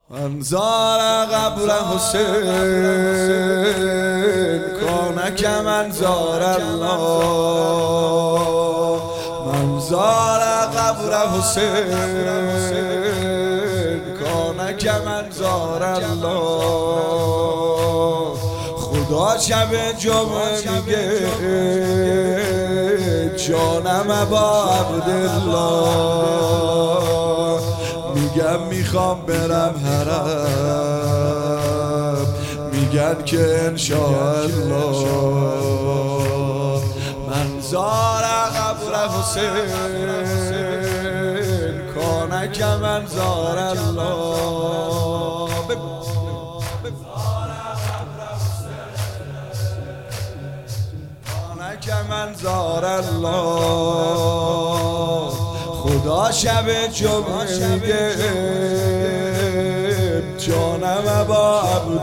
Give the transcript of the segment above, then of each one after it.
منظار قبر حسین کانک منظار الله. منظار قبر حسین کانک منظار الله. خدا شب جمعه میگه جانم ابا عبدالله. میگم میخوام برم حرم، میگن که انشاءالله. منظار قبر حسین کانک منظار الله. کانک منظار الله. خدا شب جمعه میگه جانم ابا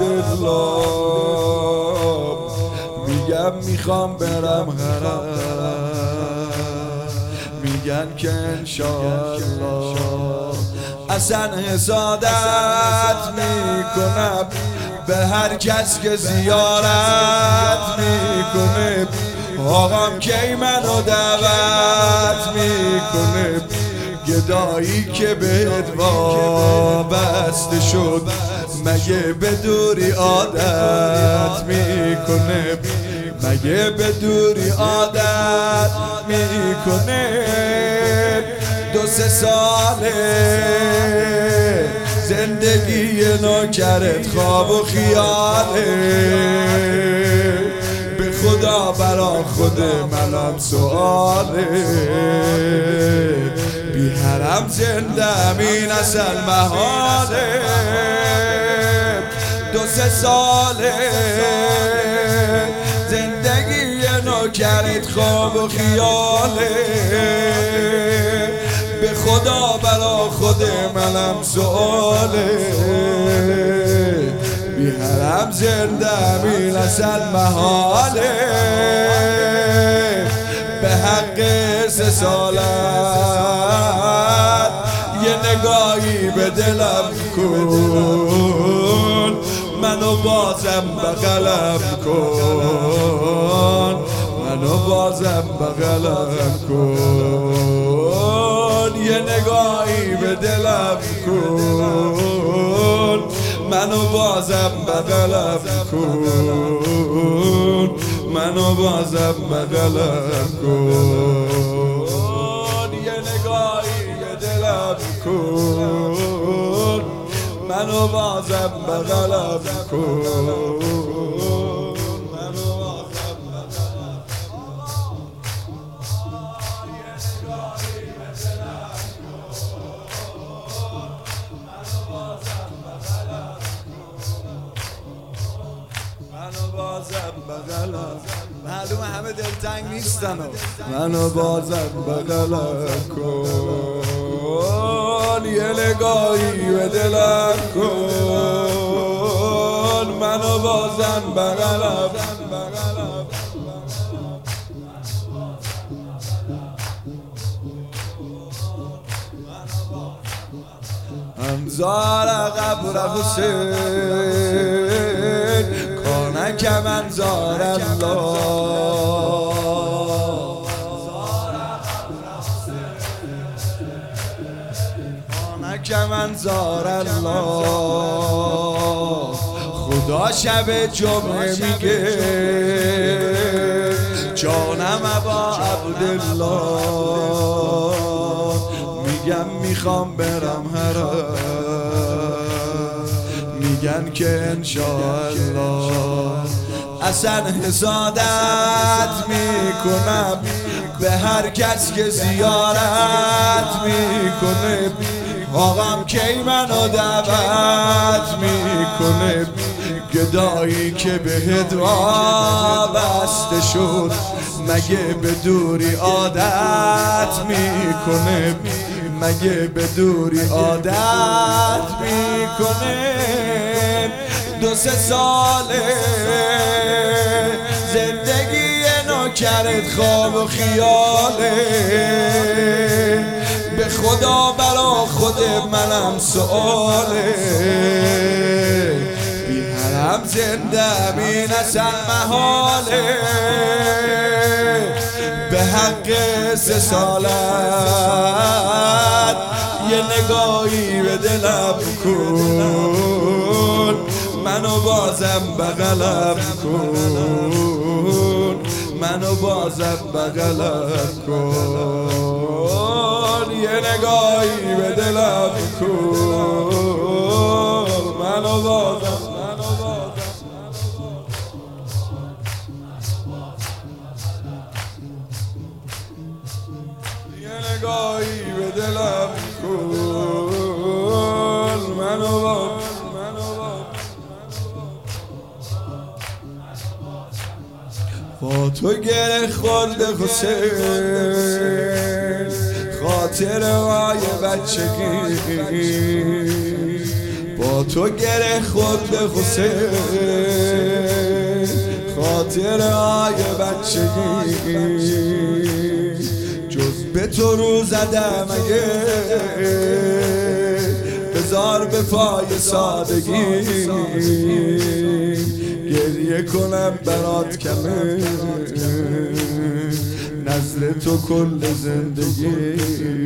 عبدالله. میگم میخوام برم حرم، میگن که انشاءالله. اصلا حسادت میکنم به هر کس که زیارت میکنه. آقام کی منو دعوت میکنه، گدایی که بهت وابسته شد مگه به دوری عادت میکنه. مگه به دوری عادت میکنه. 2-3 ساله زندگی نوکرت خواب و خیاله. خدا برا خود منم سواله. بی حرم زنده این اصل محاله. 2-3 ساله زندگی نوکرت خواب و خیاله. به خدا برا خود منم سواله. بی حرم زنده این اصل محاله. به حق 3 سالت یه نگاهی به دلم کن، منو بازم بغلم کن. منو بازم بغلم کن. یه نگاهی به دلم کن، منو بازم بغلم کن. منو بازم بغلم کن. یه نگاهی به دلم کن، منو بازم بغلم کن. منو بازم بغلم. معلومه همه دلتنگ نیستن. منو بازم بغلم کن. یه نگاهی به دلم کن. منو بازم بغلم. منظار قبر حسین کانک منظار الله. کانک منظار الله. خدا شب جمعه میگه جانم ابا عبدالله. میگم میخوام برم حرم، میگن که انشاءالله. اصلا حسادت میکنم به هر کس که زیارت میکنه. آقام کی منو دعوت میکنه، گدایی که بهت وابسته شد مگه به دوری عادت میکنه. مگه به دوری عادت میکنه. 2-3 ساله زندگی نوکرت خواب و خیاله. به خدا برا خود منم سواله. زنده این اصلا محاله به حق 3 سالت یه نگاهی به دلم کن منو بازم بغلم کن منو بازم بغلم کن یه نگاهی به دلم کن منو بازم یه نگاهی به دلم کن منو بازم با تو گره خورده حسین خاطره های بچگی با تو گره خورده حسین خاطره های بچگی جز به تو رو زدم اگه بذار به پای سادگی گریه کنم برات کمه نزد تو کل زندگی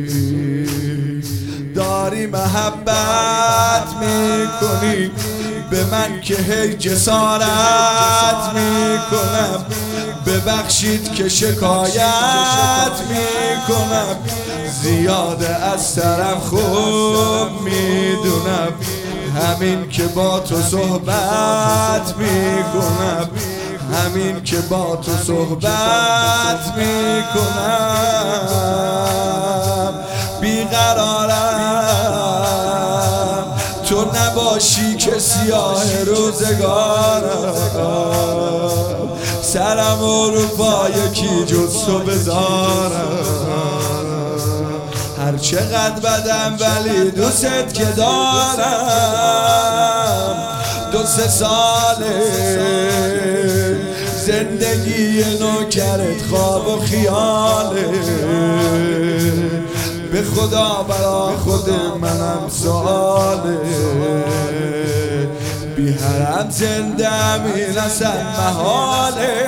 داری محبت میکنی به من که هی جسارت میکنم ببخشید که شکایت میکنم زیاده از سرم خوب میدونم همین که با تو صحبت میکنم همین که با تو صحبت میکنم بیقرارم تو نباشی که سیاه روزگارم سرم رو پای کی جز تو بذارم هر چقدر بدم ولی دوست که دارم 2-3 ساله زندگی نوکرت خواب و خیاله به خدا برا خود منم سواله بی حرم زندم این اصلا محاله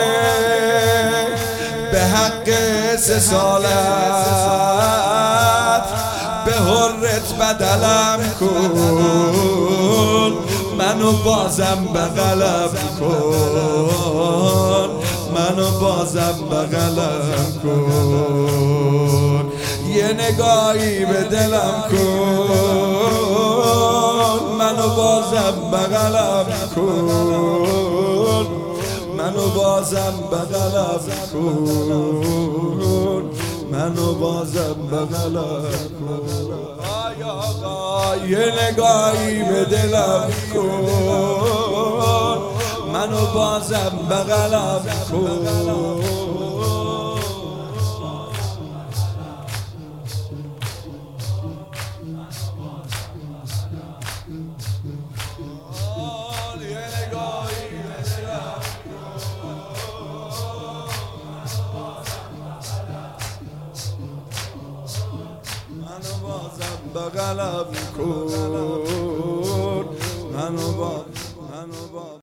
به حق 3 سالت به حرت بدلم کن منو بازم بغلم کن منو بازم بغلم کن یه نگاهی به دلم کن منو بازم بغلم کن منو بازم بغلم کن منو بازم بغلم کن آقا یه نگاهی به دلم کن منو بازم بغلم کن منو بازم بغلم کن منو